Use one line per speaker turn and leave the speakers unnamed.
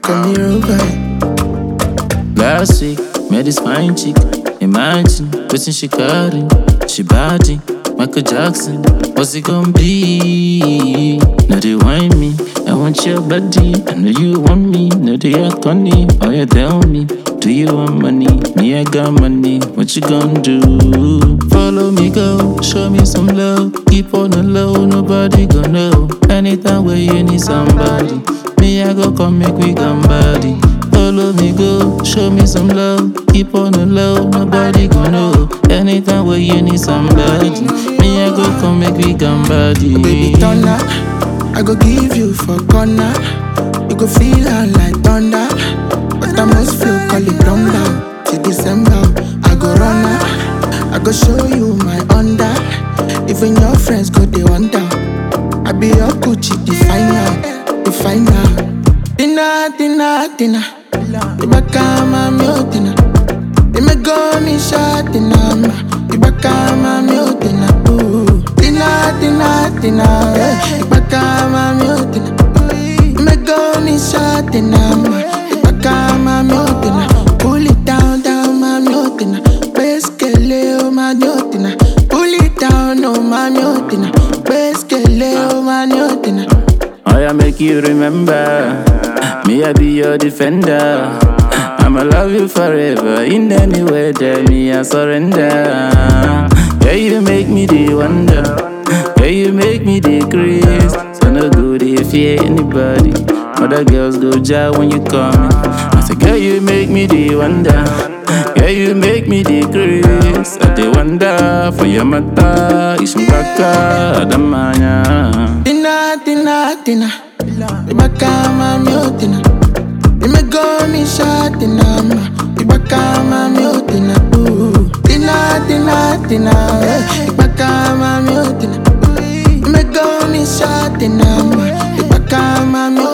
call me Rover.
Last week, met this fine chick. Imagine, waiting she carrying. She body, Michael Jackson. What's it gonna be? Now they whine me, I want your body. I know you want me, now they act funny. Oh, you tell me, do you want money? Me, I got money, what you gonna do? Follow me, go, show me some love. Keep on the low, nobody gonna know. Anytime where you need somebody, me, I go come make we come body. Follow me, go, show me some love. Keep on the low, nobody gon' know. Anytime where you need somebody, me I go come make we come body.
Baby thunder, I go give you for corner. You go feel her like thunder, but I must flow, call it thunder. Till December, I go run her. I go show you my under. Even your friends go they wonder. I be your Gucci definer, definer. Dinner. Ibakama miotina, imegoni shatina, ibakama miotina, tina, ibakama miotina, imegoni shatina, ibakama miotina, pull it down, my miotina, beskele o my miotina, pull it down, oh my miotina, beskele o my miotina.
I make you remember, me I be your defender. I'ma love you forever, in any weather, me I surrender. Yeah, you make me the wonder, yeah, you make me the grace. So no good if you anybody, other girls go jar when you come. I say, girl, you make me the wonder, yeah, you make me the grace. I dey wonder for your mata, ishmbaka adamanya.
Tina, ibakama miotina, imegoni shatina, ibakama miotina, tina, ibakama miotina, imegoni shatina, ibakama miotina.